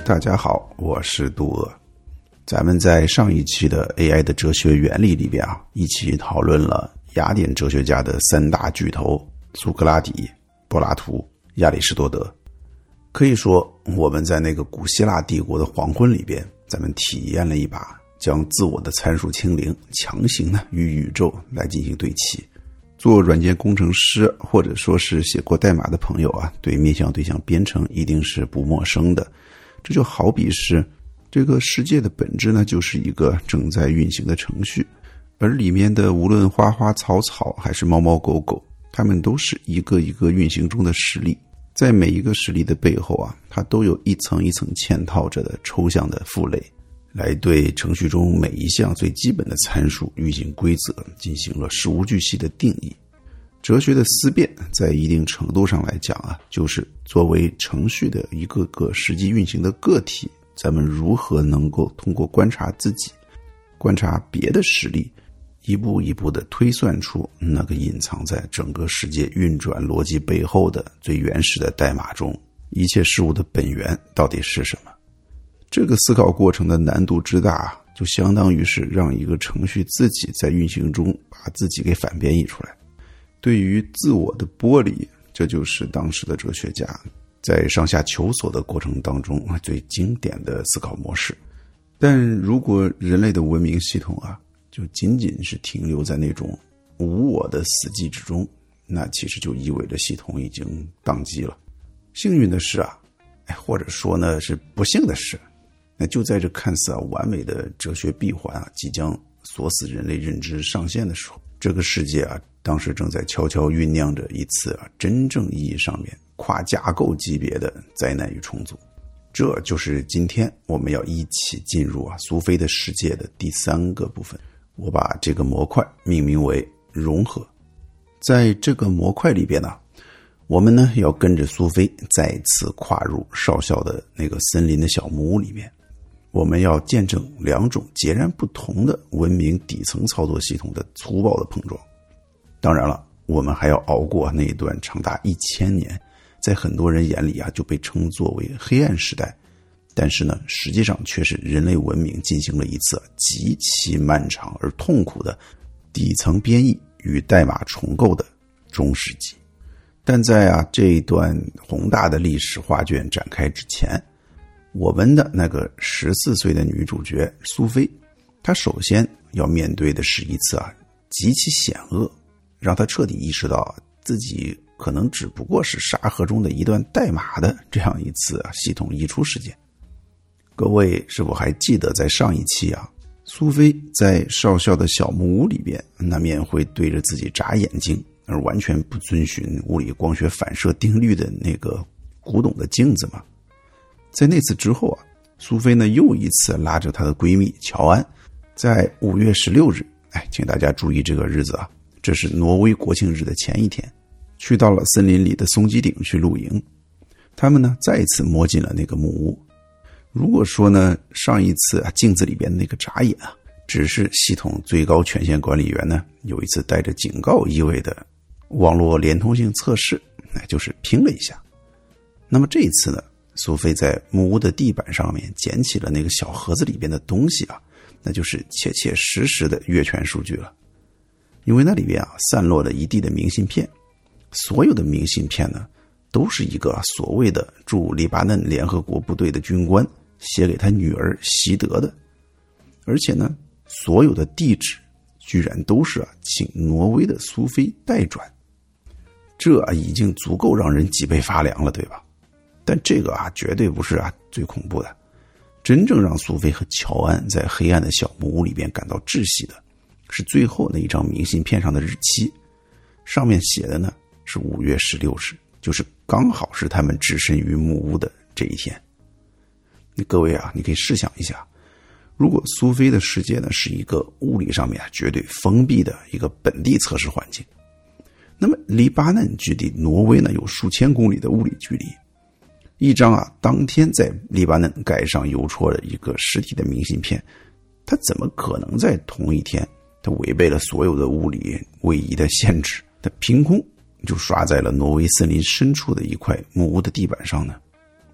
大家好，我是杜俄。咱们在上一期的 AI 的哲学原理里边一起讨论了雅典哲学家的三大巨头苏格拉底、柏拉图、亚里士多德。可以说我们在那个古希腊帝国的黄昏里边，咱们体验了一把将自我的参数清零强行与宇宙来进行对齐。做软件工程师或者说是写过代码的朋友对面向对象编程一定是不陌生的。这就好比是这个世界的本质呢，就是一个正在运行的程序，而里面的无论花花草草还是猫猫狗狗，它们都是一个一个运行中的实例。在每一个实例的背后它都有一层一层嵌套着的抽象的父类，来对程序中每一项最基本的参数运行规则进行了事无巨细的定义。哲学的思辨在一定程度上来讲就是作为程序的一个个实际运行的个体，咱们如何能够通过观察自己，观察别的实例，一步一步地推算出那个隐藏在整个世界运转逻辑背后的最原始的代码中一切事物的本源到底是什么。这个思考过程的难度之大，就相当于是让一个程序自己在运行中把自己给反编译出来。对于自我的剥离，这就是当时的哲学家在上下求索的过程当中最经典的思考模式。但如果人类的文明系统就仅仅是停留在那种无我的死寂之中，那其实就意味着系统已经宕机了。幸运的是或者说呢是不幸的是，那就在这看似完美的哲学闭环即将锁死人类认知上限的时候，这个世界当时正在悄悄酝酿着一次真正意义上面跨架构级别的灾难与重组。这就是今天我们要一起进入苏菲的世界的第三个部分。我把这个模块命名为融合。在这个模块里边我们呢要跟着苏菲再次跨入少校的那个森林的小木屋里面。我们要见证两种截然不同的文明底层操作系统的粗暴的碰撞。当然了，我们还要熬过那一段长达1000年，在很多人眼里就被称作为黑暗时代，但是呢，实际上却是人类文明进行了一次极其漫长而痛苦的底层编译与代码重构的中世纪。但在这一段宏大的历史画卷展开之前，我们的那个14岁的女主角苏菲，她首先要面对的是一次极其险恶，让她彻底意识到自己可能只不过是沙盒中的一段代码的这样一次系统溢出事件。各位是否还记得在上一期苏菲在少校的小木屋里边，难免会对着自己眨眼睛，而完全不遵循物理光学反射定律的那个古董的镜子嘛？在那次之后苏菲呢又一次拉着她的闺蜜乔安，在5月16日，请大家注意这个日子这是挪威国庆日的前一天，去到了森林里的松基顶去露营。他们呢再一次摸进了那个木屋。如果说呢上一次镜子里边那个眨眼只是系统最高权限管理员呢有一次带着警告意味的网络连通性测试，就是拼了一下。那么这一次呢，苏菲在木屋的地板上面捡起了那个小盒子里边的东西那就是切切实实的月权数据了。因为那里边散落了一地的明信片，所有的明信片呢都是一个所谓的驻黎巴嫩联合国部队的军官写给他女儿席德的，而且呢所有的地址居然都是请挪威的苏菲代转。这已经足够让人脊背发凉了，对吧？但这个绝对不是最恐怖的。真正让苏菲和乔安在黑暗的小木屋里边感到窒息的是最后那一张明信片上的日期，上面写的呢是5月16日，就是刚好是他们置身于木屋的这一天。各位你可以试想一下，如果苏菲的世界呢是一个物理上面绝对封闭的一个本地测试环境，那么黎巴嫩距离挪威呢有数千公里的物理距离，一张当天在黎巴嫩盖上邮戳的一个实体的明信片，它怎么可能在同一天它违背了所有的物理位移的限制，它凭空就刷在了挪威森林深处的一块木屋的地板上呢？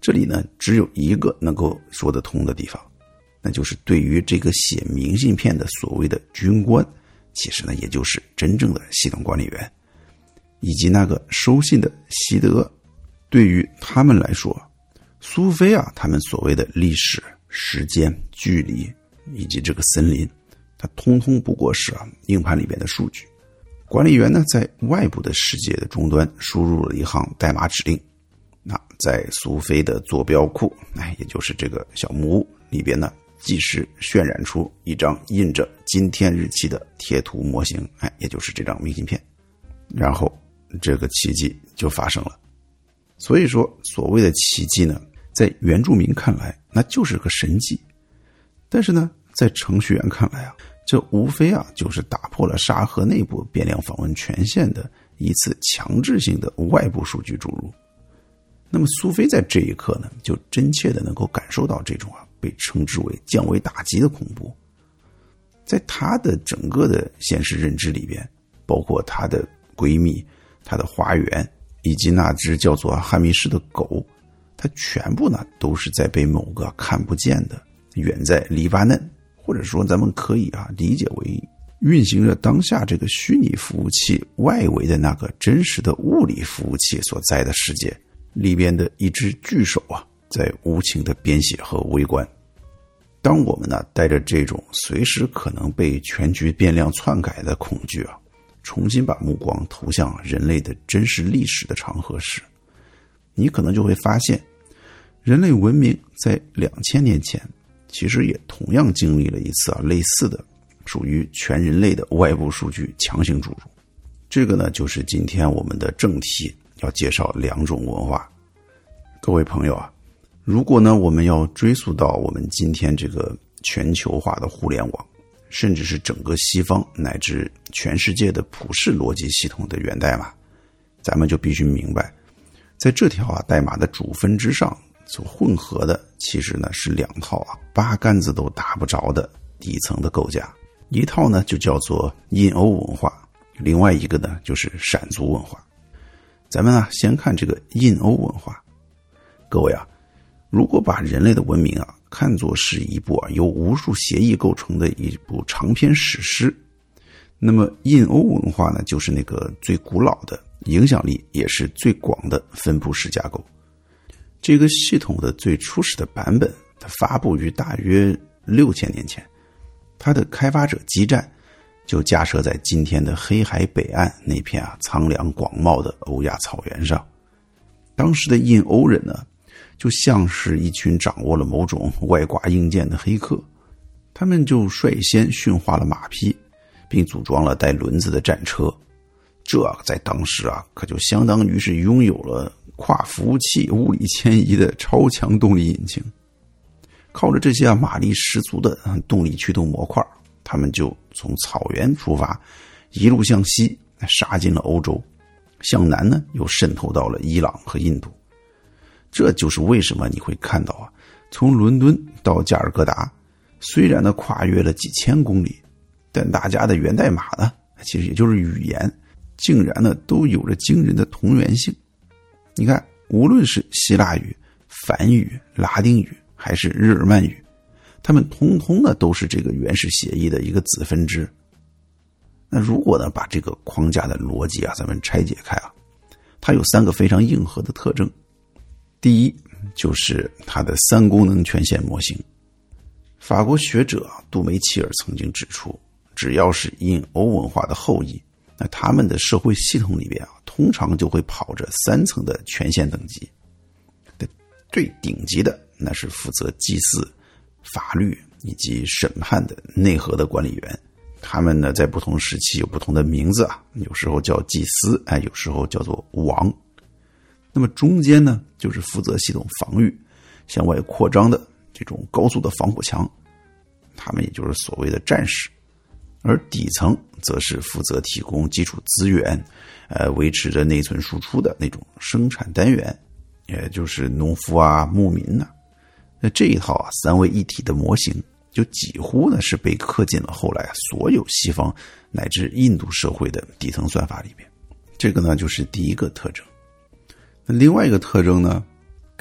这里呢只有一个能够说得通的地方，那就是对于这个写明信片的所谓的军官，其实呢也就是真正的系统管理员，以及那个收信的西德。对于他们来说，苏菲啊他们所谓的历史、时间、距离以及这个森林，它通通不过是硬盘里边的数据。管理员呢在外部的世界的终端输入了一行代码指令，那在苏菲的坐标库，也就是这个小木屋里边呢，即时渲染出一张印着今天日期的贴图模型，也就是这张明信片。然后这个奇迹就发生了。所以说所谓的奇迹呢，在原住民看来那就是个神迹，但是呢在程序员看来这无非就是打破了沙盒内部变量访问权限的一次强制性的外部数据注入。那么苏菲在这一刻呢，就真切的能够感受到这种被称之为降维打击的恐怖。在她的整个的现实认知里边，包括她的闺蜜、她的花园以及那只叫做汉密士的狗，它全部呢都是在被某个看不见的远在黎巴嫩，或者说咱们可以理解为运行着当下这个虚拟服务器外围的那个真实的物理服务器所在的世界里边的一只巨手在无情的编写和围观。当我们呢带着这种随时可能被全局变量篡改的恐惧重新把目光投向人类的真实历史的长河时，你可能就会发现，人类文明在2000年前其实也同样经历了一次类似的属于全人类的外部数据强行注入。这个呢就是今天我们的正题，要介绍2种文化。各位朋友如果呢我们要追溯到我们今天这个全球化的互联网，甚至是整个西方乃至全世界的普世逻辑系统的源代码，咱们就必须明白，在这条代码的主分支上所混合的其实呢是2套八竿子都打不着的底层的构架。一套呢就叫做印欧文化，另外一个呢就是闪族文化。咱们先看这个印欧文化。各位如果把人类的文明看作是一部由无数协议构成的一部长篇史诗，那么印欧文化呢就是那个最古老的、影响力也是最广的分布式架构。这个系统的最初始的版本，它发布于大约6000年前，它的开发者基站就架设在今天的黑海北岸那片苍凉广袤的欧亚草原上。当时的印欧人呢，就像是一群掌握了某种外挂硬件的黑客，他们就率先驯化了马匹，并组装了带轮子的战车。这在当时可就相当于是拥有了跨服务器物理迁移的超强动力引擎。靠着这些马力十足的动力驱动模块，他们就从草原出发，一路向西杀进了欧洲，向南呢又渗透到了伊朗和印度。这就是为什么你会看到从伦敦到加尔各答，虽然呢跨越了几千公里，但大家的源代码呢，其实也就是语言，竟然呢都有着惊人的同源性。你看，无论是希腊语、梵语、拉丁语还是日耳曼语，它们通通呢都是这个原始协议的一个子分支。那如果呢把这个框架的逻辑咱们拆解开它有3个非常硬核的特征。第一，就是它的3功能权限模型。法国学者杜梅契尔曾经指出，只要是印欧文化的后裔，那他们的社会系统里边通常就会跑着3层的权限等级。最顶级的那是负责祭祀、法律以及审判的内核的管理员，他们呢在不同时期有不同的名字有时候叫祭司，有时候叫做王。那么中间呢就是负责系统防御、向外扩张的这种高速的防火墙，他们也就是所谓的战士。而底层则是负责提供基础资源，维持着内存输出的那种生产单元，也就是农夫牧民那这一套3位一体的模型，就几乎呢是被刻进了后来所有西方乃至印度社会的底层算法里边。这个呢就是第一个特征。那另外一个特征呢，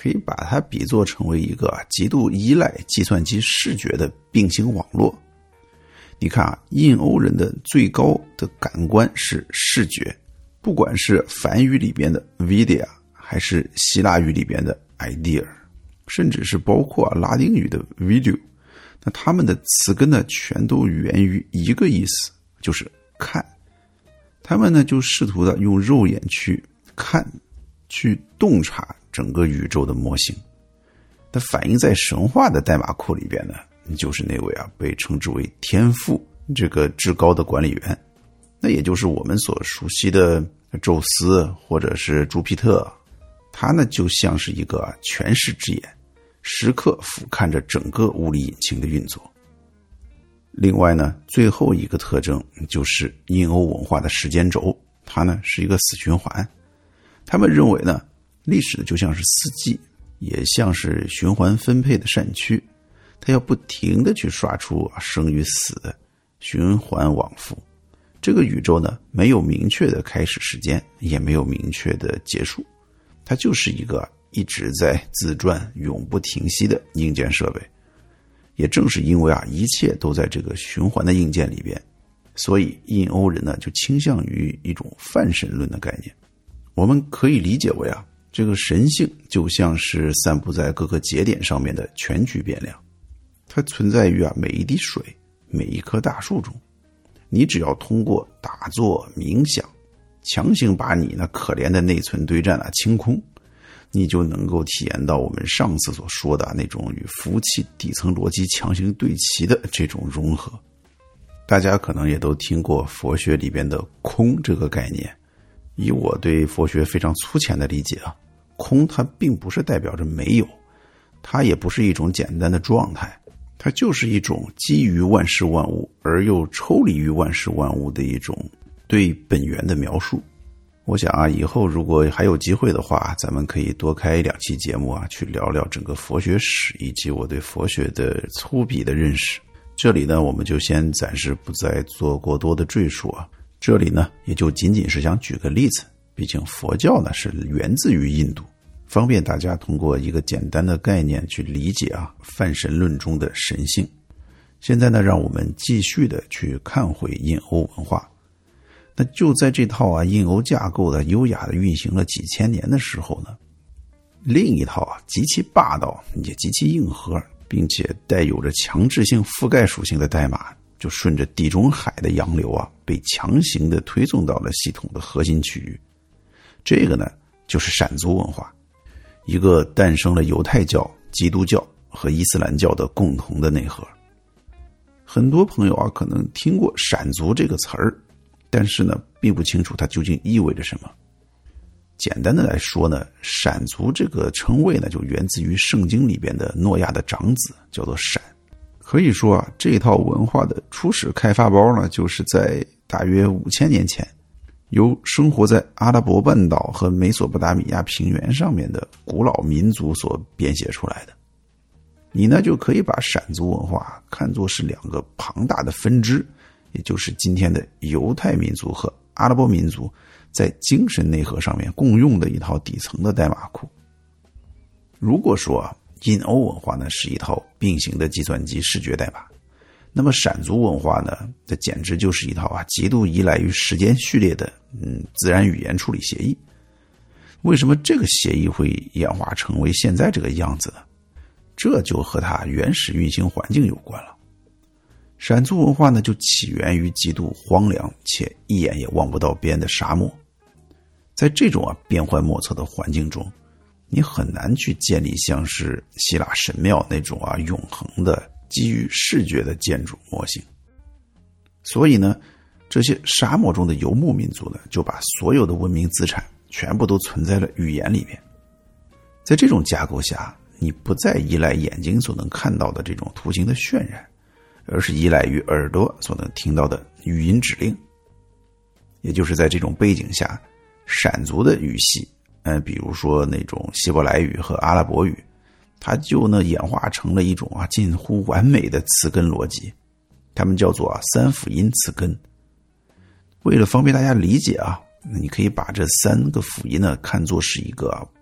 可以把它比作成为一个极度依赖计算机视觉的并行网络。你看啊，印欧人的最高的感官是视觉，不管是梵语里边的 vidya， 还是希腊语里边的 idea， 甚至是包括拉丁语的 video， 那他们的词根呢，全都源于一个意思，就是看。他们呢就试图的用肉眼去看，去洞察整个宇宙的模型。它反映在神话的代码库里边呢，就是那位被称之为天父这个至高的管理员，那也就是我们所熟悉的宙斯或者是朱庇特。他呢就像是一个全视之眼，时刻俯瞰着整个物理引擎的运作。另外呢，最后一个特征就是印欧文化的时间轴，它呢是一个死循环。他们认为呢，历史就像是四季，也像是循环分配的扇区，它要不停的去刷出生与死，循环往复。这个宇宙呢，没有明确的开始时间，也没有明确的结束，它就是一个一直在自转、永不停息的硬件设备。也正是因为一切都在这个循环的硬件里边，所以印欧人呢就倾向于一种泛神论的概念。我们可以理解为这个神性就像是散布在各个节点上面的全局变量，它存在于每一滴水、每一棵大树中。你只要通过打坐冥想，强行把你那可怜的内存堆栈清空，你就能够体验到我们上次所说的那种与服务器底层逻辑强行对齐的这种融合。大家可能也都听过佛学里边的空这个概念，以我对佛学非常粗浅的理解空它并不是代表着没有，它也不是一种简单的状态，它就是一种基于万事万物而又抽离于万事万物的一种对本源的描述。我想以后如果还有机会的话，咱们可以多开2期节目去聊聊整个佛学史以及我对佛学的粗鄙的认识。这里呢，我们就先暂时不再做过多的赘述这里呢，也就仅仅是想举个例子，毕竟佛教呢是源自于印度，方便大家通过一个简单的概念去理解泛神论中的神性。现在呢，让我们继续的去看回印欧文化。那就在这套印欧架构的优雅的运行了几千年的时候呢，另一套极其霸道也极其硬核，并且带有着强制性覆盖属性的代码，就顺着地中海的洋流被强行的推送到了系统的核心区域。这个呢，就是闪族文化，一个诞生了犹太教、基督教和伊斯兰教的共同的内核。很多朋友可能听过闪族这个词儿，但是呢，并不清楚它究竟意味着什么。简单的来说呢，闪族这个称谓呢，就源自于圣经里边的诺亚的长子，叫做闪。可以说这套文化的初始开发包呢，就是在大约5000年前，由生活在阿拉伯半岛和美索不达米亚平原上面的古老民族所编写出来的。你呢，就可以把闪族文化看作是2个庞大的分支，也就是今天的犹太民族和阿拉伯民族在精神内核上面共用的一套底层的代码库。如果说印欧文化呢是一套并行的计算机视觉代码，那么闪族文化呢，这简直就是一套极度依赖于时间序列的自然语言处理协议。为什么这个协议会演化成为现在这个样子呢？这就和它原始运行环境有关了。闪族文化呢，就起源于极度荒凉且一眼也望不到边的沙漠。在这种变幻莫测的环境中，你很难去建立像是希腊神庙那种永恒的基于视觉的建筑模型。所以呢，这些沙漠中的游牧民族呢，就把所有的文明资产全部都存在了语言里面。在这种架构下，你不再依赖眼睛所能看到的这种图形的渲染，而是依赖于耳朵所能听到的语音指令。也就是在这种背景下，闪族的语系比如说那种希伯来语和阿拉伯语，它就呢演化成了一种近乎完美的词根逻辑，它们叫做3辅音词根。为了方便大家理解你可以把这3个辅音呢看作是一个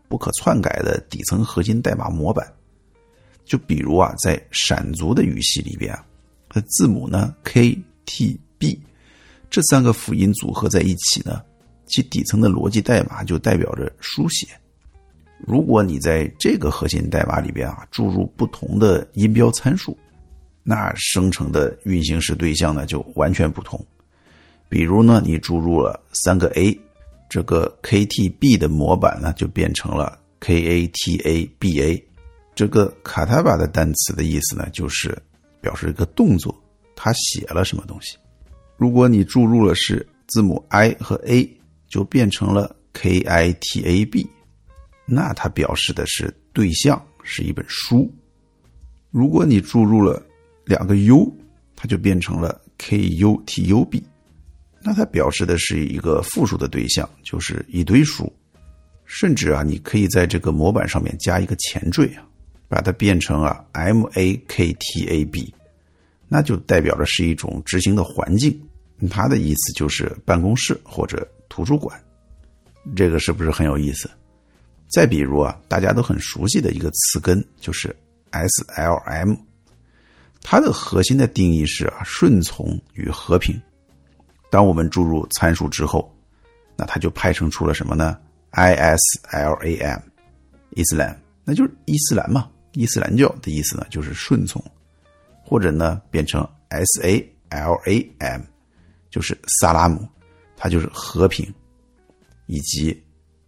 不可篡改的底层核心代码模板。就比如啊，在闪族的语系里边啊，字母呢 K、T、B 这3个辅音组合在一起呢，其底层的逻辑代码就代表着书写。如果你在这个核心代码里边啊注入不同的音标参数，那生成的运行时对象呢就完全不同。比如呢，你注入了3个 A， 这个 KTB 的模板呢就变成了 KATABA。这个卡塔巴的单词的意思呢，就是表示一个动作，它写了什么东西。如果你注入了是字母 I 和 A， 就变成了 KITAB， 那它表示的是对象，是一本书。如果你注入了2个 U， 它就变成了 KUTUB， 那它表示的是一个复数的对象，就是一堆书。甚至啊，你可以在这个模板上面加一个前缀啊，把它变成啊 MAKTAB， 那就代表的是一种执行的环境，它的意思就是办公室或者图书馆。这个是不是很有意思？再比如啊，大家都很熟悉的一个词根就是 SLM， 它的核心的定义是啊顺从与和平。当我们注入参数之后，那它就派生出了什么呢？ ISLAM， Islam， 那就是伊斯兰嘛，伊斯兰教的意思呢就是顺从。或者呢变成 SALAM， 就是萨拉姆，它就是和平。以及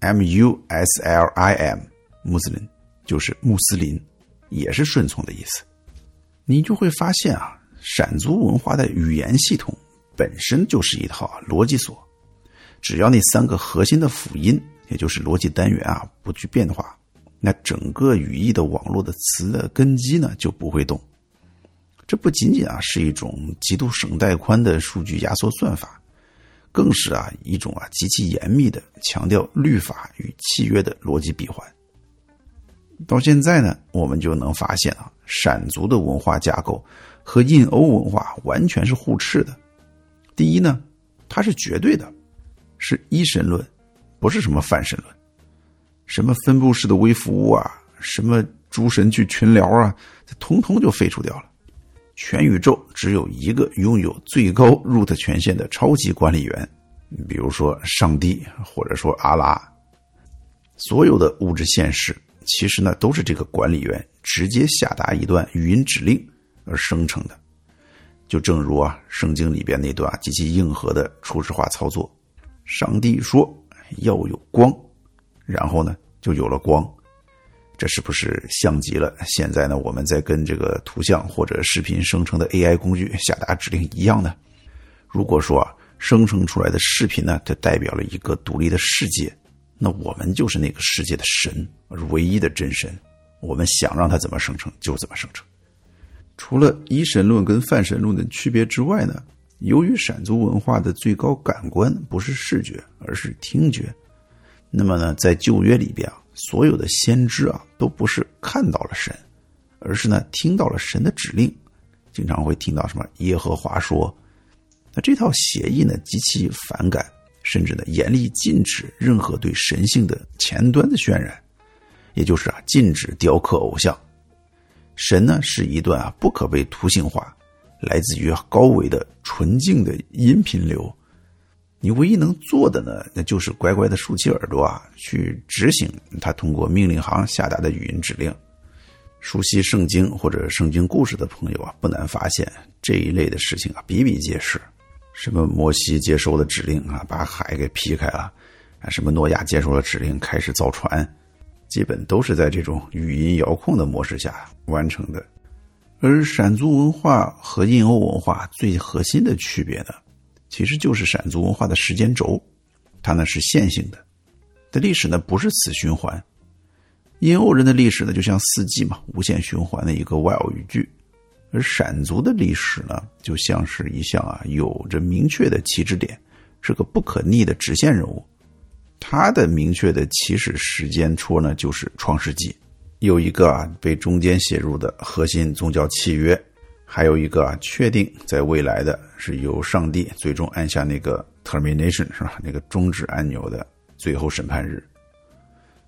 MUSLIM Muslim， 就是穆斯林，也是顺从的意思。你就会发现啊，闪族文化的语言系统本身就是一套逻辑锁，只要那3个核心的辅音，也就是逻辑单元啊不去变化，那整个语义的网络的词的根基呢就不会动。这不仅仅啊是一种极度省带宽的数据压缩算法，更是啊一种啊极其严密的强调律法与契约的逻辑闭环。到现在呢，我们就能发现啊，闪族的文化架构和印欧文化完全是互斥的。第一呢，它是绝对的，是一神论，不是什么泛神论。什么分布式的微服务啊，什么诸神去群聊啊，这通通就废除掉了。全宇宙只有一个拥有最高 root 权限的超级管理员，比如说上帝或者说阿拉。所有的物质现实其实呢都是这个管理员直接下达一段语音指令而生成的。就正如啊圣经里边那段极其硬核的初始化操作，上帝说要有光，然后呢就有了光。这是不是像极了现在呢我们在跟这个图像或者视频生成的 AI 工具下达指令一样呢？如果说啊生成出来的视频呢它代表了一个独立的世界，那我们就是那个世界的神，唯一的真神，我们想让它怎么生成就怎么生成。除了一神论跟泛神论的区别之外呢，由于闪族文化的最高感官不是视觉而是听觉，那么呢在旧约里边啊，所有的先知啊都不是看到了神，而是呢听到了神的指令，经常会听到什么耶和华说。那这套协议呢极其反感，甚至呢严厉禁止任何对神性的前端的渲染，也就是啊禁止雕刻偶像。神呢是一段啊不可被图形化，来自于高维的纯净的音频流。你唯一能做的呢，那就是乖乖的竖起耳朵啊，去执行他通过命令行下达的语音指令。熟悉圣经或者圣经故事的朋友啊，不难发现这一类的事情啊比比皆是。什么摩西接收了指令啊，把海给劈开了；什么诺亚接收了指令，开始造船，基本都是在这种语音遥控的模式下完成的。而闪族文化和印欧文化最核心的区别呢，其实就是闪族文化的时间轴，它呢是线性的，的历史呢不是死循环。印欧人的历史呢就像四季嘛，无限循环的一个万偶语句。而闪族的历史呢，就像是一项啊有着明确的起止点，是个不可逆的直线任务。它的明确的起始时间戳呢，就是创世纪，有一个啊被中间写入的核心宗教契约，还有一个啊确定在未来的是由上帝最终按下那个 termination 是吧，那个终止按钮的最后审判日。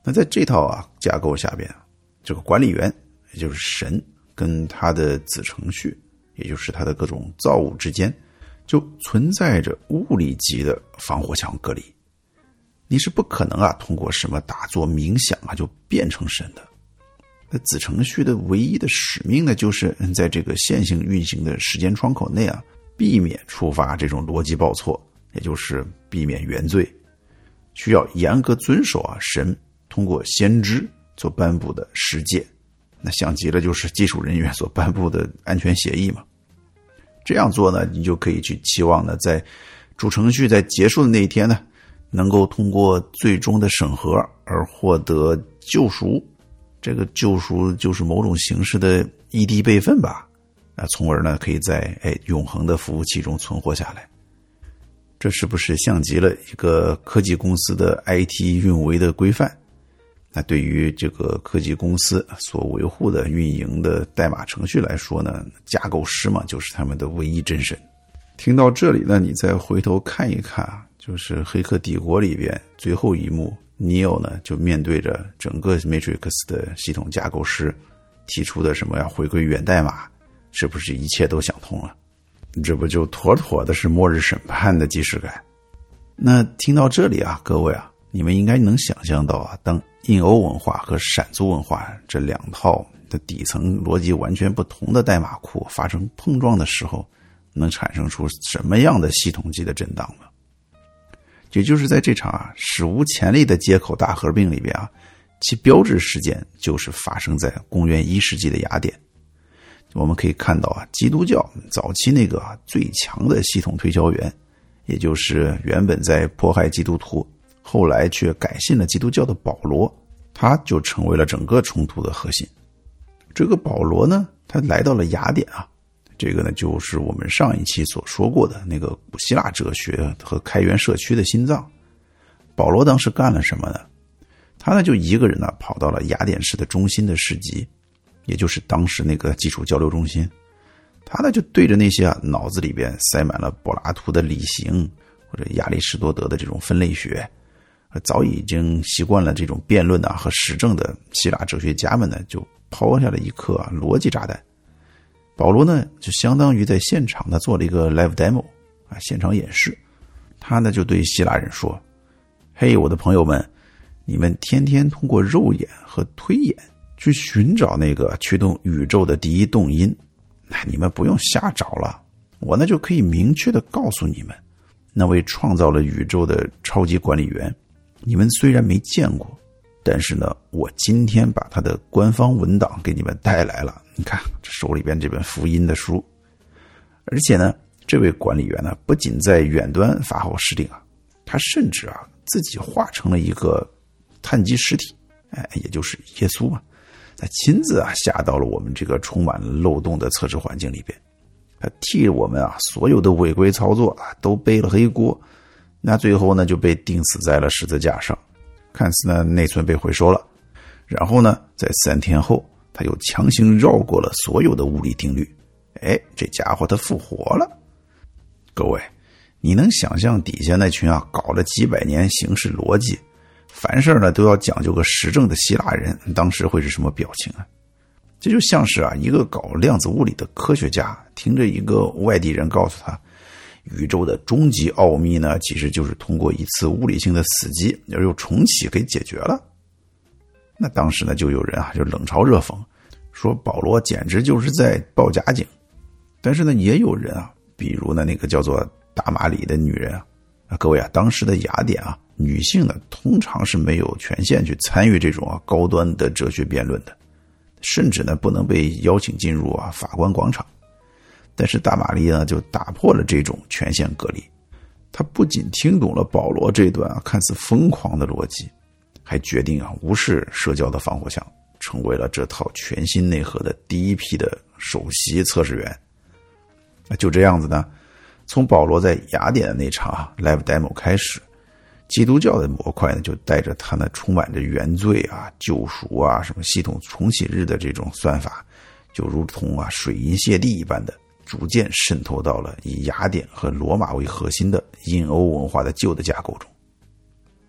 那在这套架构下边，这个管理员也就是神跟他的子程序，也就是他的各种造物之间，就存在着物理级的防火墙隔离。你是不可能通过什么打坐冥想就变成神的。那子程序的唯一的使命呢，就是在这个线性运行的时间窗口内避免触发这种逻辑报错，也就是避免原罪，需要严格遵守神通过先知所颁布的十诫，那像极了就是技术人员所颁布的安全协议嘛。这样做呢，你就可以去期望呢，在主程序在结束的那一天呢，能够通过最终的审核而获得救赎。这个救赎就是某种形式的异地备份吧，从而呢可以在永恒的服务器中存活下来。这是不是像极了一个科技公司的 IT 运维的规范？那对于这个科技公司所维护的运营的代码程序来说呢，架构师嘛，就是他们的唯一真神。听到这里呢，你再回头看一看就是《黑客帝国》里边最后一幕，Neo 呢就面对着整个 Matrix 的系统架构师提出的什么要回归源代码，是不是一切都想通了？这不就妥妥的是末日审判的即视感。那听到这里各位你们应该能想象到当印欧文化和闪族文化这两套的底层逻辑完全不同的代码库发生碰撞的时候，能产生出什么样的系统级的震荡呢？也就是在这场史无前例的接口大合并里边其标志事件就是发生在公元1世纪的雅典。我们可以看到基督教早期那个最强的系统推销员，也就是原本在迫害基督徒，后来却改信了基督教的保罗，他就成为了整个冲突的核心。这个保罗呢，他来到了雅典这个呢就是我们上一期所说过的那个古希腊哲学和开源社区的心脏。保罗当时干了什么呢？他呢就一个人跑到了雅典市的中心的市集，也就是当时那个基础交流中心。他呢就对着那些脑子里边塞满了柏拉图的理型或者亚里士多德的这种分类学，早已经习惯了这种辩论和实证的希腊哲学家们呢，就抛下了一颗逻辑炸弹。保罗呢就相当于在现场呢做了一个 live demo 现场演示。他呢就对希腊人说，嘿，我的朋友们，你们天天通过肉眼和推演去寻找那个驱动宇宙的第一动因，你们不用瞎找了，我呢就可以明确的告诉你们，那位创造了宇宙的超级管理员，你们虽然没见过，但是呢我今天把他的官方文档给你们带来了，你看这手里边这本福音的书。而且呢这位管理员呢不仅在远端发号施令他甚至自己化成了一个碳基实体，也就是耶稣嘛，他亲自下到了我们这个充满了漏洞的测试环境里边，他替我们所有的违规操作都背了黑锅，那最后呢就被钉死在了十字架上，看似呢内存被回收了，然后呢在3天后他又强行绕过了所有的物理定律，这家伙他复活了。各位，你能想象底下那群搞了几百年形式逻辑，凡事呢都要讲究个实证的希腊人当时会是什么表情这就像是一个搞量子物理的科学家听着一个外地人告诉他，宇宙的终极奥秘呢其实就是通过一次物理性的死机而又重启给解决了。那当时呢就有人就冷嘲热讽，说保罗简直就是在报假警。但是呢也有人比如呢那个叫做达马里的女人各位当时的雅典女性呢通常是没有权限去参与这种高端的哲学辩论的，甚至呢不能被邀请进入法官广场。但是达马里呢就打破了这种权限隔离，他不仅听懂了保罗这段看似疯狂的逻辑，还决定无视社交的防火墙，成为了这套全新内核的第一批的首席测试员。就这样子呢，从保罗在雅典的那场live demo 开始，基督教的模块呢就带着他那充满着原罪救赎什么系统重启日的这种算法，就如同水银泻地一般的逐渐渗透到了以雅典和罗马为核心的印欧文化的旧的架构中。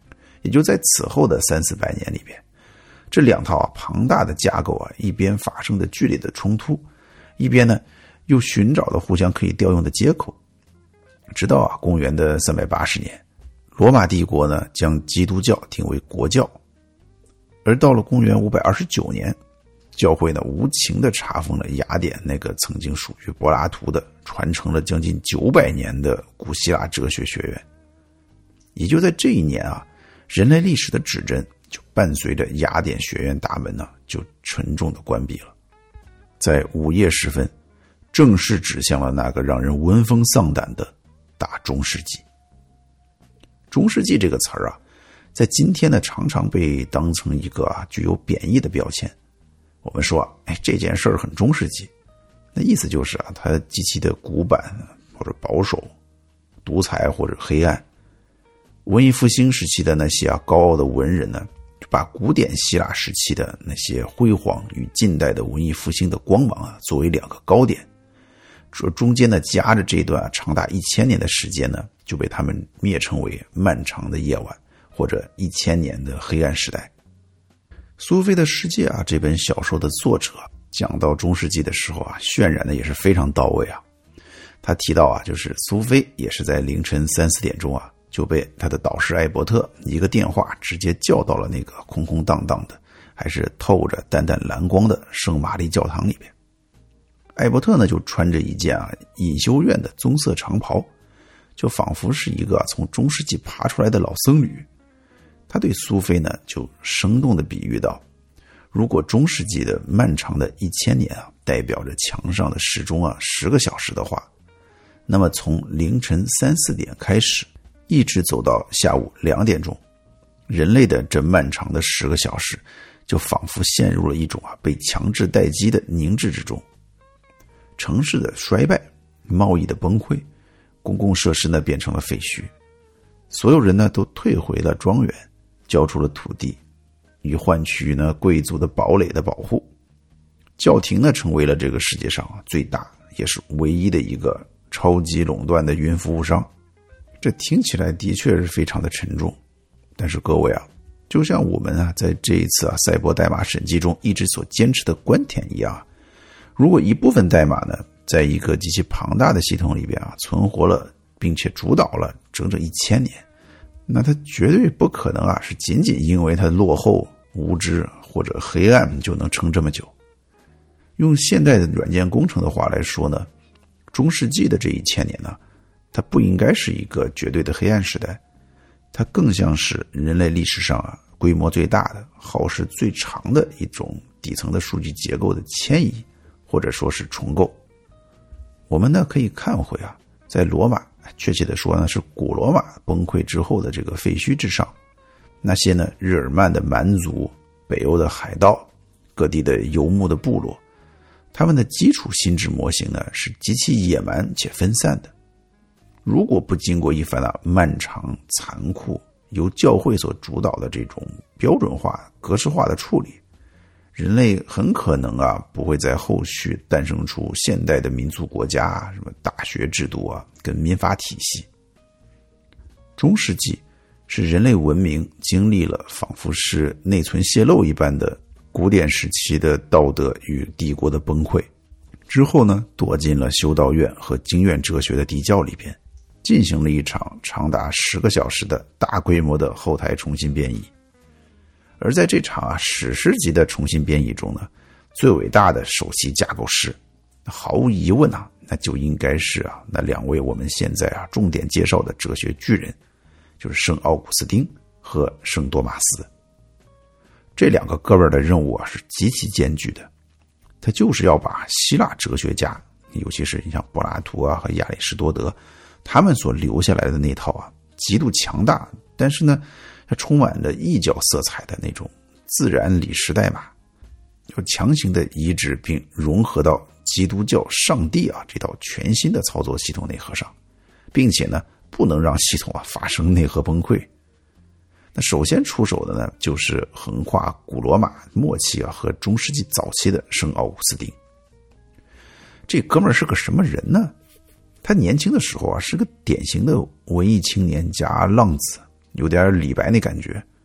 也就在此后的300-400年里边，这两套庞大的架构一边发生着剧烈的冲突，一边呢又寻找了互相可以调用的接口。直到公元的380年，罗马帝国呢将基督教定为国教，而到了公元529年，教会呢无情地查封了雅典那个曾经属于柏拉图的、传承了将近900年的古希腊哲学学院。也就在这一年人类历史的指针就伴随着雅典学院大门呢就沉重地关闭了，在午夜时分，正式指向了那个让人闻风丧胆的大中世纪。中世纪这个词儿在今天呢常常被当成一个具有贬义的标签。我们说这件事儿很中世纪，那意思就是它极其的古板或者保守、独裁或者黑暗。文艺复兴时期的那些高傲的文人呢，就把古典希腊时期的那些辉煌与近代的文艺复兴的光芒作为两个高点，这中间呢夹着这段长达1000年的时间呢，就被他们蔑称为漫长的夜晚或者1000年的黑暗时代。苏菲的世界这本小说的作者讲到中世纪的时候渲染的也是非常到位他提到就是苏菲也是在凌晨3-4点钟就被他的导师艾伯特一个电话直接叫到了那个空空荡荡的还是透着淡淡蓝光的圣玛丽教堂里边。艾伯特呢就穿着一件隐修院的棕色长袍，就仿佛是一个从中世纪爬出来的老僧侣。他对苏菲呢就生动地比喻到，如果中世纪的漫长的1000年代表着墙上的时钟10个小时的话，那么从凌晨3-4点开始一直走到下午2点钟，人类的这漫长的10个小时就仿佛陷入了一种被强制待机的凝滞之中。城市的衰败，贸易的崩溃，公共设施呢变成了废墟，所有人呢都退回了庄园，交出了土地，以换取呢贵族的堡垒的保护。教廷呢成为了这个世界上最大也是唯一的一个超级垄断的云服务商。这听起来的确是非常的沉重，但是各位就像我们在这一次赛博代码审计中一直所坚持的观点一样，如果一部分代码呢在一个极其庞大的系统里边存活了并且主导了整整1000年，那它绝对不可能是仅仅因为它落后、无知或者黑暗就能撑这么久。用现代的软件工程的话来说呢，中世纪的这1000年呢，它不应该是一个绝对的黑暗时代，它更像是人类历史上规模最大的、耗时最长的一种底层的数据结构的迁移，或者说是重构。我们呢可以看回在罗马，确切的说呢是古罗马崩溃之后的这个废墟之上，那些呢日耳曼的蛮族、北欧的海盗、各地的游牧的部落，他们的基础心智模型呢是极其野蛮且分散的。如果不经过一番漫长、残酷、由教会所主导的这种标准化、格式化的处理，人类很可能不会在后续诞生出现代的民族国家什么大学制度跟民法体系。中世纪是人类文明经历了仿佛是内存泄漏一般的古典时期的道德与帝国的崩溃之后呢，躲进了修道院和经院哲学的地窖里边，进行了一场长达10个小时的大规模的后台重新编译。而在这场史诗级的重新编译中呢，最伟大的首席架构师，毫无疑问那就应该是那2位我们现在重点介绍的哲学巨人，就是圣奥古斯丁和圣多马斯。这2个哥们儿的任务是极其艰巨的，他就是要把希腊哲学家，尤其是像柏拉图和亚里士多德他们所留下来的那套极度强大，但是呢它充满着异教色彩的那种自然理时代码，要强行的移植并融合到基督教上帝这套全新的操作系统内核上，并且呢不能让系统发生内核崩溃。那首先出手的呢就是横跨古罗马末期和中世纪早期的圣奥古斯丁。这哥们儿是个什么人呢？他年轻的时候是个典型的文艺青年加浪子，有点李白那感觉，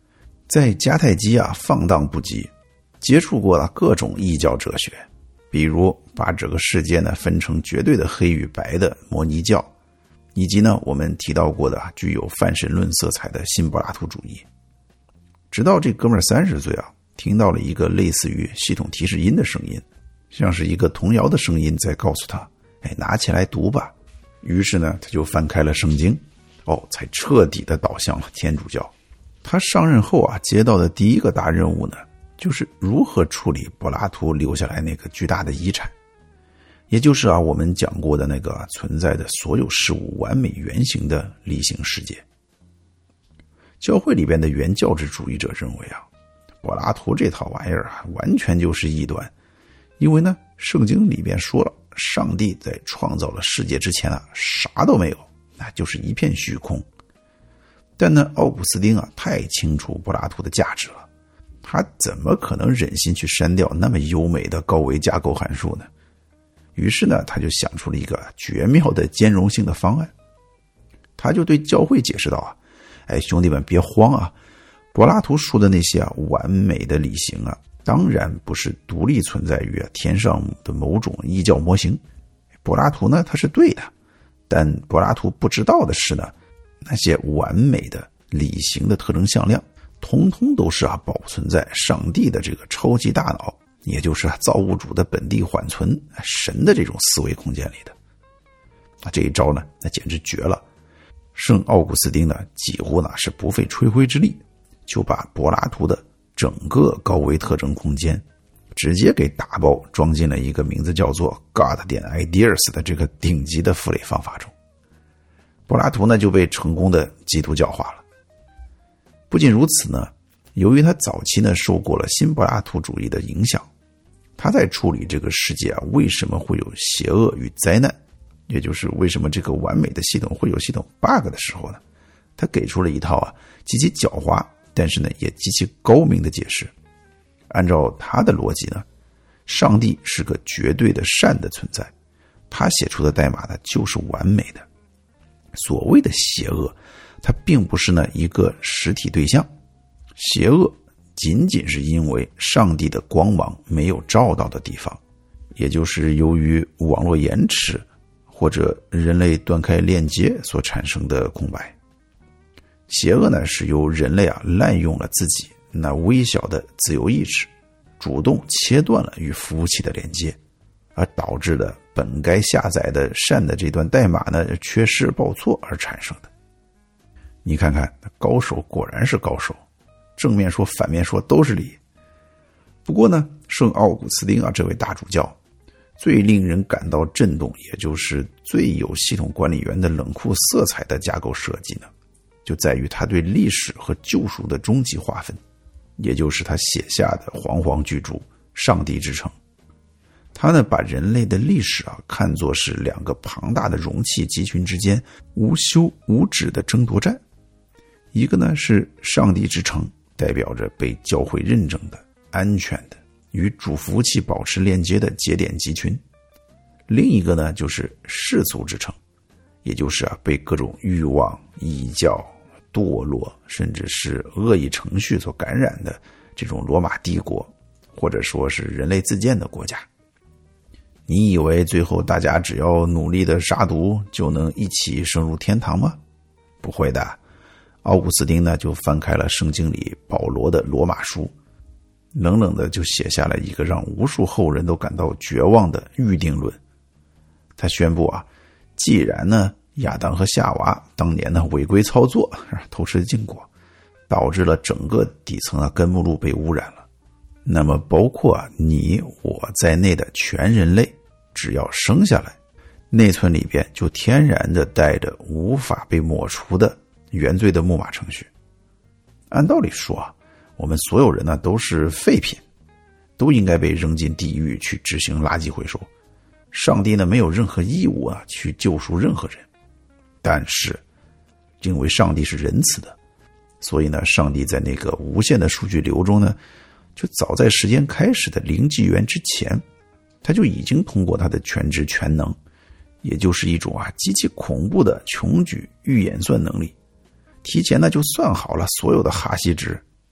在迦太基放荡不羁，接触过各种异教哲学，比如把这个世界呢分成绝对的黑与白的摩尼教，以及呢我们提到过的具有泛神论色彩的新柏拉图主义。直到这哥们儿30岁听到了一个类似于系统提示音的声音，像是一个童谣的声音在告诉他，拿起来读吧。于是呢他就翻开了圣经，才彻底的倒向了天主教。他上任后接到的第一个大任务呢，就是如何处理柏拉图留下来那个巨大的遗产，也就是我们讲过的那个存在的所有事物完美原型的理性世界。教会里边的原教旨主义者认为柏拉图这套玩意儿完全就是异端，因为呢圣经里边说了，上帝在创造了世界之前啥都没有，那就是一片虚空。但呢奥古斯丁太清楚柏拉图的价值了，他怎么可能忍心去删掉那么优美的高维架构函数呢？于是呢他就想出了一个绝妙的兼容性的方案。他就对教会解释道兄弟们别慌柏拉图说的那些完美的理型当然不是独立存在于天上的某种异教模型。柏拉图呢他是对的，但柏拉图不知道的是呢，那些完美的理型的特征向量通通都是保存在上帝的这个超级大脑，也就是造物主的本地缓存神的这种思维空间里的。这一招呢那简直绝了。圣奥古斯丁呢几乎呢是不费吹灰之力，就把柏拉图的整个高维特征空间直接给打包装进了一个名字叫做 God.ideas 的这个顶级的赋类方法中。柏拉图呢就被成功的基督教化了。不仅如此呢，由于他早期呢受过了新柏拉图主义的影响，他在处理这个世界为什么会有邪恶与灾难，也就是为什么这个完美的系统会有系统 bug 的时候呢，他给出了一套极其狡猾但是呢也极其高明的解释。按照他的逻辑呢，上帝是个绝对的善的存在，他写出的代码呢就是完美的。所谓的邪恶，它并不是呢一个实体对象，邪恶仅仅是因为上帝的光芒没有照到的地方，也就是由于网络延迟或者人类断开链接所产生的空白。邪恶呢是由人类滥用了自己那微小的自由意志，主动切断了与服务器的连接，而导致的本该下载的善的这段代码呢缺失报错而产生的。你看看，高手果然是高手，正面说反面说都是理。不过呢，圣奥古斯丁这位大主教最令人感到震动，也就是最有系统管理员的冷酷色彩的架构设计呢，就在于他对历史和救赎的终极划分，也就是他写下的煌煌巨著《上帝之城》。他呢把人类的历史看作是两个庞大的容器集群之间无休无止的争夺战。一个呢是上帝之城，代表着被教会认证的安全的与主服务器保持链接的节点集群。另一个呢就是世俗之城，也就是被各种欲望、异教、堕落甚至是恶意程序所感染的这种罗马帝国，或者说是人类自建的国家。你以为最后大家只要努力的杀毒就能一起升入天堂吗？不会的。奥古斯丁呢就翻开了圣经里保罗的罗马书，冷冷的就写下了一个让无数后人都感到绝望的预定论。他宣布既然呢亚当和夏娃当年呢违规操作偷吃禁果，导致了整个底层根目录被污染了，那么包括你我在内的全人类，只要生下来，内存里边就天然的带着无法被抹除的原罪的木马程序。按道理说我们所有人呢都是废品，都应该被扔进地狱去执行垃圾回收。上帝呢没有任何义务去救赎任何人，但是因为上帝是仁慈的，所以呢上帝在那个无限的数据流中呢，就早在时间开始的零纪元之前，他就已经通过他的全知全能，也就是一种极其恐怖的穷举预演算能力，提前呢就算好了所有的哈希值。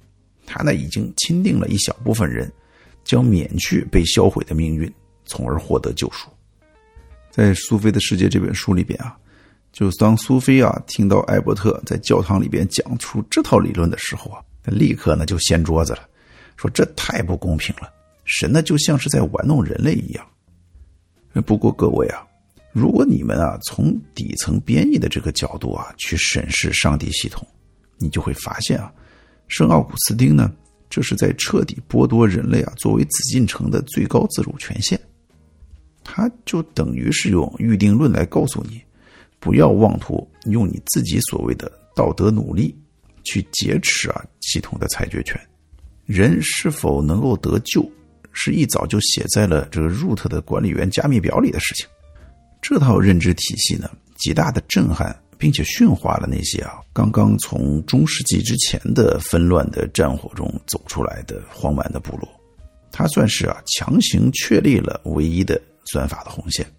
他呢已经钦定了一小部分人将免去被销毁的命运，从而获得救赎。在《苏菲的世界》这本书里边啊，就当苏菲啊听到艾伯特在教堂里边讲出这套理论的时候啊，他立刻呢就掀桌子了，说这太不公平了，神呢就像是在玩弄人类一样。不过各位啊，如果你们啊从底层编译的这个角度啊去审视上帝系统，你就会发现啊，圣奥古斯丁呢这是在彻底剥夺人类啊作为紫禁城的最高自主权限。他就等于是用预定论来告诉你，不要妄图用你自己所谓的道德努力去劫持啊系统的裁决权。人是否能够得救，是一早就写在了这个 root 的管理员加密表里的事情。这套认知体系呢，极大的震撼并且驯化了那些啊刚刚从中世纪之前的纷乱的战火中走出来的荒蛮的部落。它算是啊强行确立了唯一的算法的红线。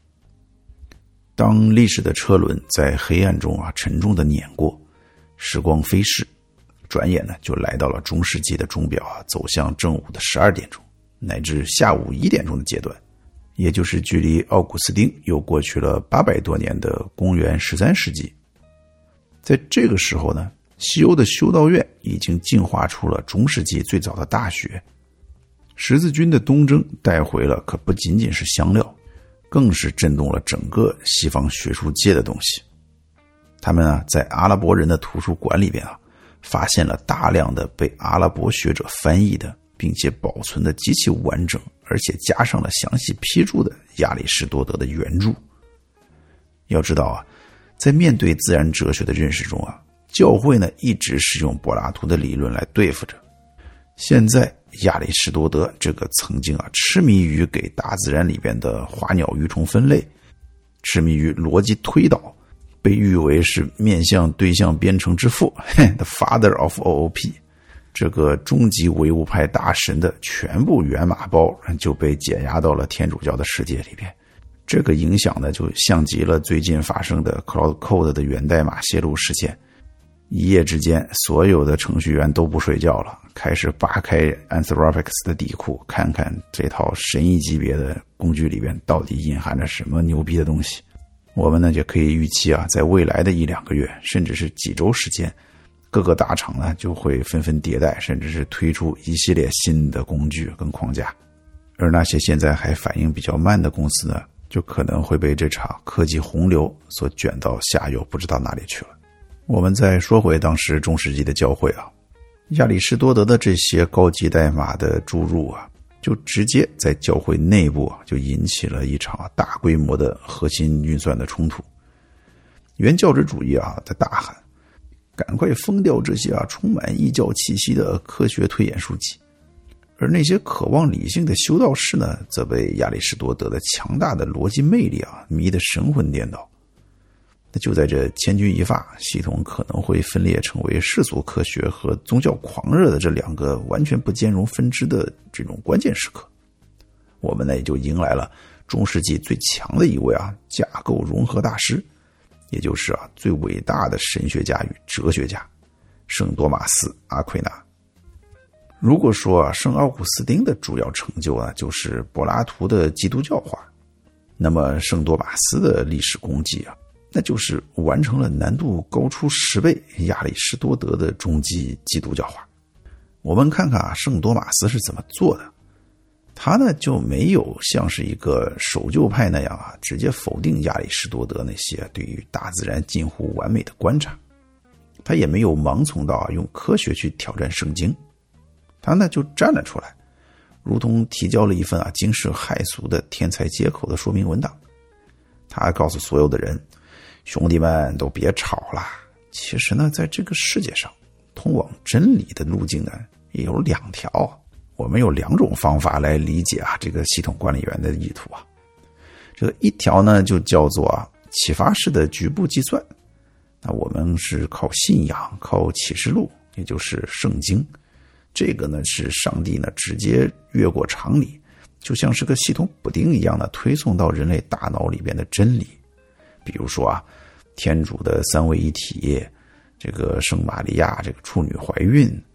当历史的车轮在黑暗中啊沉重的碾过，时光飞逝，转眼呢就来到了中世纪的钟表啊走向正午的12点钟，乃至下午1点钟的阶段，也就是距离奥古斯丁又过去了800多年的公元13世纪。在这个时候呢，西欧的修道院已经进化出了中世纪最早的大学。十字军的东征带回了可不仅仅是香料，更是震动了整个西方学术界的东西。他们啊在阿拉伯人的图书馆里边啊发现了大量的被阿拉伯学者翻译的并且保存的极其完整，而且加上了详细批注的亚里士多德的原著。要知道啊，在面对自然哲学的认识中啊，教会呢一直是用柏拉图的理论来对付着。现在亚里士多德这个曾经啊痴迷于给大自然里边的花鸟鱼虫分类，痴迷于逻辑推导，被誉为是面向对象编程之父 The Father of OOP， 这个终极唯物派大神的全部源码包就被减压到了天主教的世界里边。这个影响呢就像极了最近发生的 Cloud Code 的源代码泄露事件。一夜之间，所有的程序员都不睡觉了，开始扒开 Anthropics 的底库，看看这套神异级别的工具里边到底隐含着什么牛逼的东西。我们呢就可以预期啊，在未来的1-2个月，甚至是几周时间，各个大厂呢就会纷纷迭代，甚至是推出一系列新的工具跟框架。而那些现在还反应比较慢的公司呢，就可能会被这场科技洪流所卷到下游不知道哪里去了。我们再说回当时中世纪的教会啊，亚里士多德的这些高级代码的注入啊，就直接在教会内部啊就引起了一场大规模的核心运算的冲突。原教旨主义啊在大喊，赶快封掉这些啊充满异教气息的科学推演书籍。而那些渴望理性的修道士呢，则被亚里士多德的强大的逻辑魅力啊迷得神魂颠倒。那就在这千钧一发，系统可能会分裂成为世俗科学和宗教狂热的这2个完全不兼容分支的这种关键时刻，我们呢也就迎来了中世纪最强的一位啊架构融合大师，也就是啊最伟大的神学家与哲学家圣多马斯阿奎那。如果说啊圣奥古斯丁的主要成就呢就是柏拉图的基督教化，那么圣多马斯的历史功绩啊，那就是完成了难度高出10倍亚里士多德的终极基督教化。我们看看啊圣多马斯是怎么做的。他呢就没有像是一个守旧派那样啊直接否定亚里士多德那些对于大自然近乎完美的观察，他也没有盲从到用科学去挑战圣经。他呢就站了出来，如同提交了一份惊世骇俗的天才接口的说明文档。他告诉所有的人，兄弟们都别吵了，其实呢在这个世界上通往真理的路径呢也有2条，我们有2种方法来理解这个系统管理员的意图啊。这个一条呢就叫做启发式的局部计算，那我们是靠信仰，靠启示录，也就是圣经。这个呢是上帝呢直接越过常理，就像是个系统补丁一样的推送到人类大脑里边的真理。比如说天主的3位一体，这个圣玛利亚这个处女怀孕，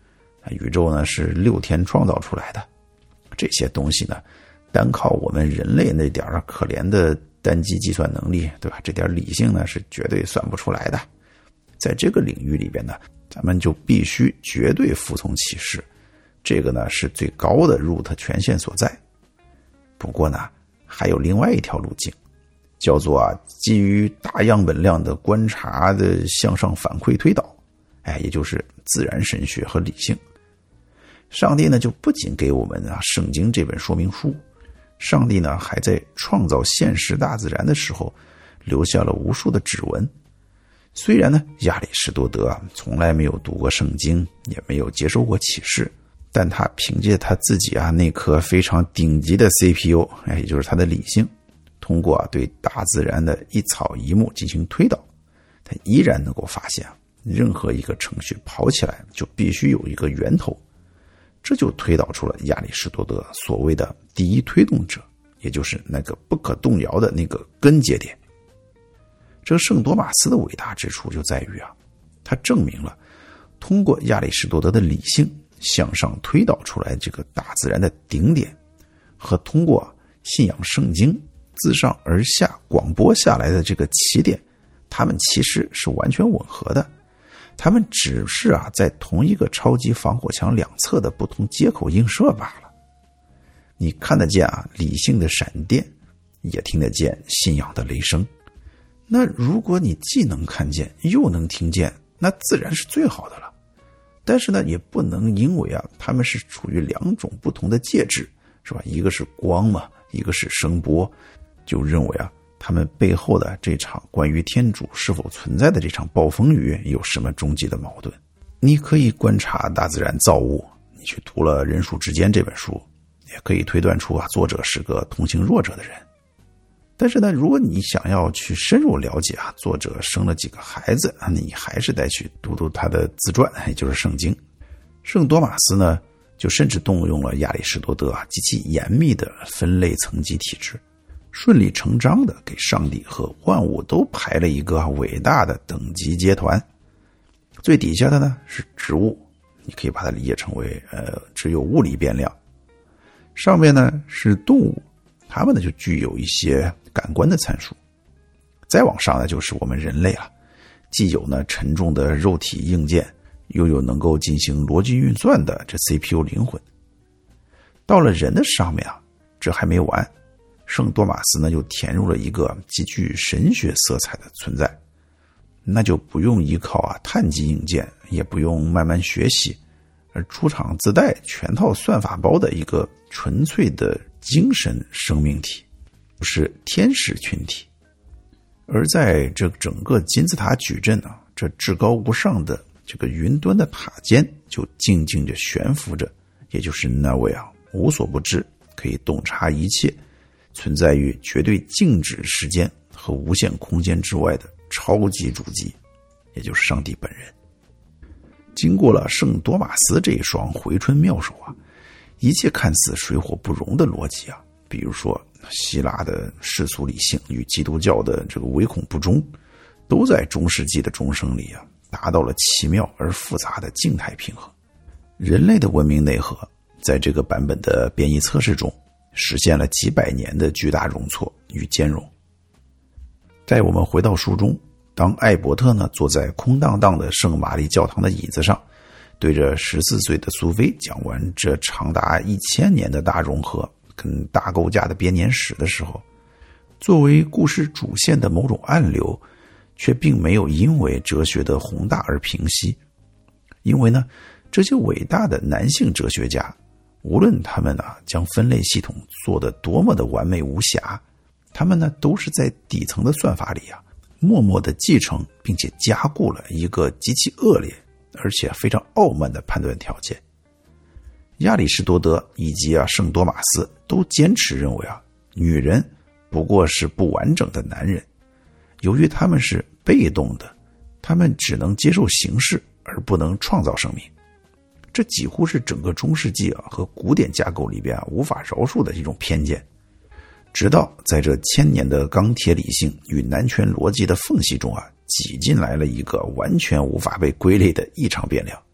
宇宙呢是6天创造出来的。这些东西呢，单靠我们人类那点可怜的单机计算能力，对吧？这点理性呢是绝对算不出来的。在这个领域里边呢，咱们就必须绝对服从启示，这个呢是最高的 root 权限所在。不过呢，还有另外一条路径，叫做基于大样本量的观察的向上反馈推导，也就是自然神学和理性。上帝呢就不仅给我们圣经这本说明书，上帝呢还在创造现实大自然的时候留下了无数的指纹。虽然呢亚里士多德从来没有读过圣经，也没有接受过启示，但他凭借他自己那颗非常顶级的 CPU， 也就是他的理性，通过对大自然的一草一木进行推导，他依然能够发现任何一个程序跑起来就必须有一个源头。这就推导出了亚里士多德所谓的第一推动者，也就是那个不可动摇的那个根节点。这个圣多马斯的伟大之处就在于他证明了通过亚里士多德的理性向上推导出来这个大自然的顶点，和通过信仰圣经自上而下广播下来的这个起点，它们其实是完全吻合的。它们只是在同一个超级防火墙两侧的不同接口映射罢了。你看得见理性的闪电，也听得见信仰的雷声。那如果你既能看见又能听见，那自然是最好的了。但是呢，也不能因为它们是处于两种不同的介质，是吧？一个是光嘛，一个是声波，就认为他们背后的这场关于天主是否存在的这场暴风雨有什么终极的矛盾。你可以观察大自然造物，你去读了《人数之间》这本书，也可以推断出作者是个同情弱者的人。但是呢，如果你想要去深入了解作者生了几个孩子，你还是得去读读他的自传，也就是圣经。圣多马斯呢，就甚至动用了亚里士多德极其严密的分类层级体制，顺理成章的给上帝和万物都排了一个伟大的等级阶团。最底下的呢是植物，你可以把它理解成为只有物理变量。上面呢是动物，它们呢就具有一些感官的参数。再往上呢就是我们人类了，既有呢沉重的肉体硬件，又有能够进行逻辑运算的这 CPU 灵魂。到了人的上面这还没完，圣多马斯呢又填入了一个极具神学色彩的存在，那就不用依靠碳基硬件，也不用慢慢学习，而出厂自带全套算法包的一个纯粹的精神生命体，是天使群体。而在这整个金字塔矩阵这至高无上的这个云端的塔尖，就静静地悬浮着，也就是那位无所不知，可以洞察一切，存在于绝对静止时间和无限空间之外的超级主机，也就是上帝本人。经过了圣多马斯这一双回春妙手一切看似水火不容的逻辑比如说希腊的世俗理性与基督教的这个唯恐不忠，都在中世纪的钟声里达到了奇妙而复杂的静态平衡。人类的文明内核在这个版本的编译测试中实现了几百年的巨大容错与兼容。在我们回到书中，当艾伯特呢坐在空荡荡的圣玛丽教堂的椅子上，对着14岁的苏菲讲完这长达1000年的大融合跟大构架的编年史的时候，作为故事主线的某种暗流却并没有因为哲学的宏大而平息。因为呢，这些伟大的男性哲学家，无论他们将分类系统做得多么的完美无瑕，他们呢都是在底层的算法里默默地继承并且加固了一个极其恶劣而且非常傲慢的判断条件。亚里士多德以及圣多马斯都坚持认为女人不过是不完整的男人，由于他们是被动的，他们只能接受形式而不能创造生命。这几乎是整个中世纪和古典架构里边无法饶恕的一种偏见。直到在这1000年的钢铁理性与男权逻辑的缝隙中挤进来了一个完全无法被归类的异常变量，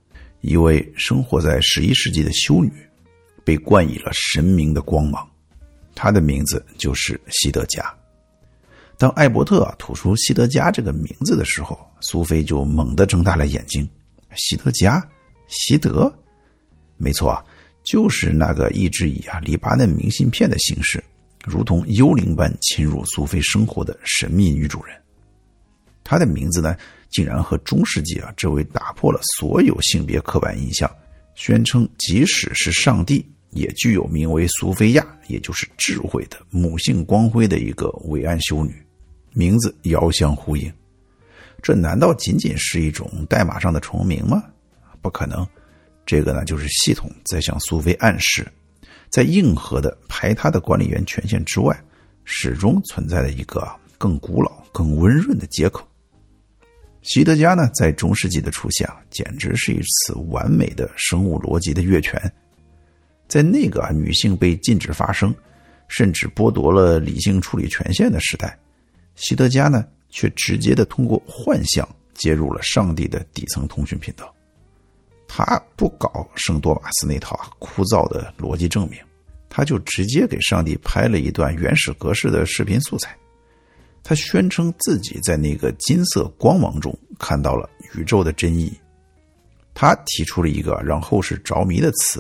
一位生活在11世纪的修女，被冠以了神明的光芒，她的名字就是西德加。当艾伯特吐出西德加这个名字的时候，苏菲就猛地睁大了眼睛。西德加？西德？没错啊，就是那个一直以黎巴嫩明信片的形式，如同幽灵般侵入苏菲生活的神秘女主人。她的名字呢，竟然和中世纪这位打破了所有性别刻板印象，宣称即使是上帝也具有名为苏菲亚，也就是智慧的母性光辉的一个伟岸修女，名字遥相呼应。这难道仅仅是一种代码上的重名吗？不可能，这个呢，就是系统在向苏菲暗示，在硬核的排他的管理员权限之外，始终存在着一个更古老更温润的接口。西德加呢，在中世纪的出现简直是一次完美的生物逻辑的跃权。在那个女性被禁止发声，甚至剥夺了理性处理权限的时代，西德加呢却直接的通过幻象接入了上帝的底层通讯频道。他不搞圣多马斯那套枯燥的逻辑证明，他就直接给上帝拍了一段原始格式的视频素材。他宣称自己在那个金色光芒中看到了宇宙的真意。他提出了一个让后世着迷的词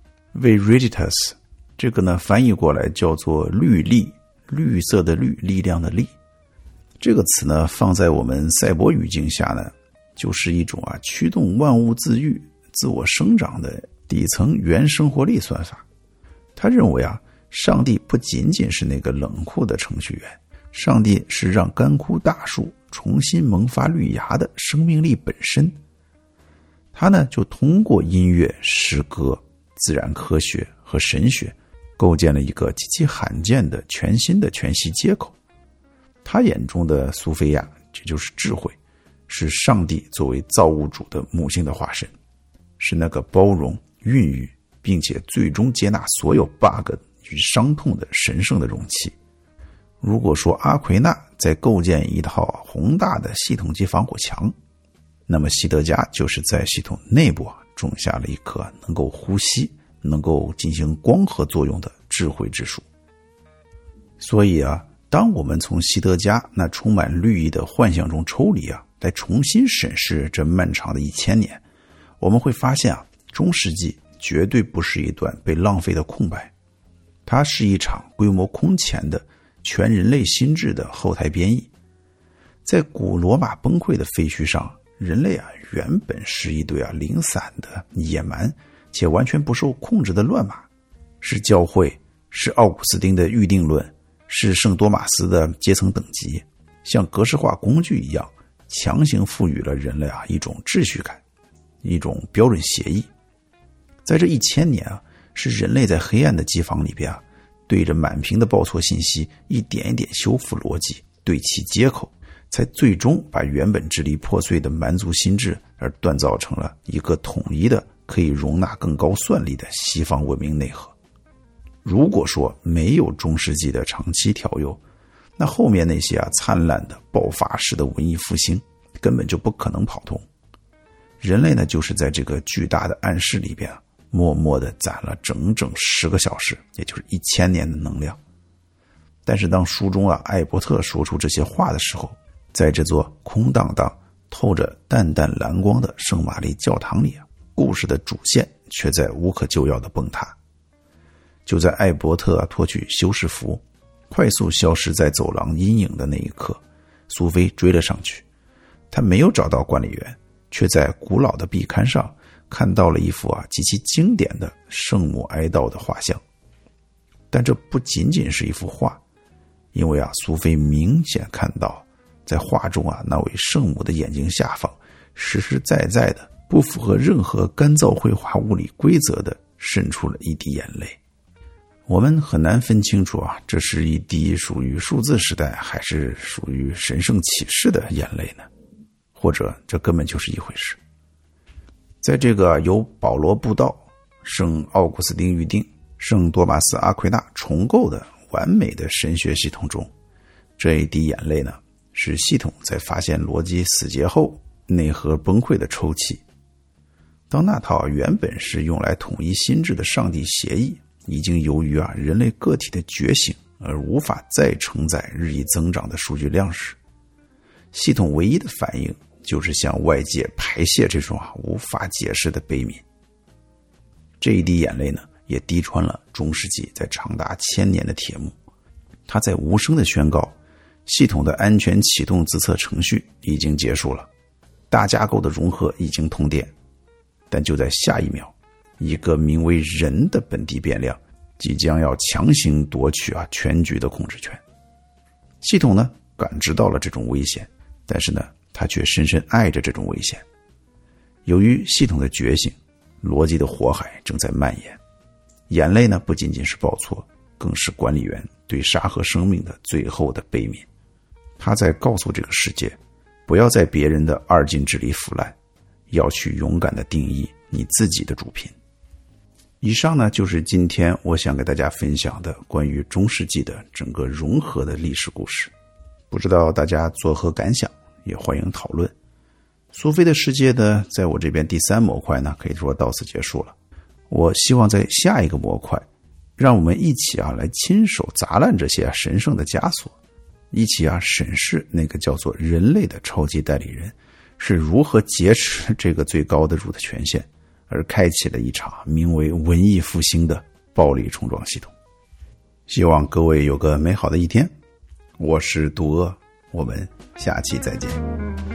Viriditas， 这个呢翻译过来叫做律力，绿色的绿，力量的力。这个词呢放在我们赛博语境下呢，就是一种驱动万物自愈、自我生长的底层原生活力算法。他认为上帝不仅仅是那个冷酷的程序员，上帝是让干枯大树重新萌发绿芽的生命力本身。他呢就通过音乐、诗歌、自然科学和神学构建了一个极其罕见的全新的全息接口。他眼中的苏菲亚，这就是智慧，是上帝作为造物主的母性的化身，是那个包容、孕育并且最终接纳所有 bug 与伤痛的神圣的容器。如果说阿奎那在构建一套宏大的系统级防火墙，那么西德加就是在系统内部种下了一棵能够呼吸、能够进行光合作用的智慧之树。所以当我们从西德加那充满绿意的幻象中抽离来重新审视这漫长的1000年，我们会发现中世纪绝对不是一段被浪费的空白，它是一场规模空前的全人类心智的后台编译。在古罗马崩溃的废墟上，人类原本是一堆零散的野蛮且完全不受控制的乱码，是教会，是奥古斯丁的预定论，是圣多马斯的阶层等级，像格式化工具一样强行赋予了人类一种秩序感，一种标准协议。在这1000年是人类在黑暗的机房里边对着满屏的报错信息一点一点修复逻辑，对齐接口，才最终把原本支离破碎的蛮族心智而锻造成了一个统一的可以容纳更高算力的西方文明内核。如果说没有中世纪的长期调幼，那后面那些灿烂的爆发式的文艺复兴根本就不可能跑通。人类呢，就是在这个巨大的暗示里边默默地攒了整整10个小时，也就是1000年的能量。但是当书中艾伯特说出这些话的时候，在这座空荡荡透着淡淡蓝光的圣玛丽教堂里故事的主线却在无可救药的崩塌。就在艾伯特脱去修士服，快速消失在走廊阴影的那一刻，苏菲追了上去。她没有找到管理员，却在古老的壁龛上看到了一幅极其经典的圣母哀悼的画像。但这不仅仅是一幅画，因为苏菲明显看到在画中那位圣母的眼睛下方实实在在的不符合任何干燥绘画物理规则的渗出了一滴眼泪。我们很难分清楚这是一滴属于数字时代还是属于神圣启示的眼泪呢？或者这根本就是一回事。在这个由保罗布道、圣奥古斯丁预定、圣多马斯阿奎那重构的完美的神学系统中，这一滴眼泪呢，是系统在发现逻辑死结后内核崩溃的抽泣。 当那套原本是用来统一心智的上帝协议，已经由于人类个体的觉醒而无法再承载日益增长的数据量时，系统唯一的反应就是向外界排泄这种无法解释的悲悯。这一滴眼泪呢，也滴穿了中世纪在长达1000年的铁幕。他在无声地宣告，系统的安全启动自测程序已经结束了，大架构的融合已经通电。但就在下一秒，一个名为人的本地变量即将要强行夺取全局的控制权。系统呢，感知到了这种危险，但是呢，他却深深爱着这种危险。由于系统的觉醒，逻辑的火海正在蔓延。眼泪呢，不仅仅是报错，更是管理员对沙盒生命的最后的悲悯。他在告诉这个世界，不要在别人的二进制里腐烂，要去勇敢地定义你自己的主品。以上呢，就是今天我想给大家分享的关于中世纪的整个融合的历史故事。不知道大家作何感想，也欢迎讨论。苏菲的世界呢，在我这边第3模块呢，可以说到此结束了。我希望在下一个模块，让我们一起来亲手砸烂这些神圣的枷锁，一起审视那个叫做人类的超级代理人是如何劫持这个最高的主的权限，而开启了一场名为文艺复兴的暴力冲撞系统。希望各位有个美好的一天。我是杜阿，我们下期再见。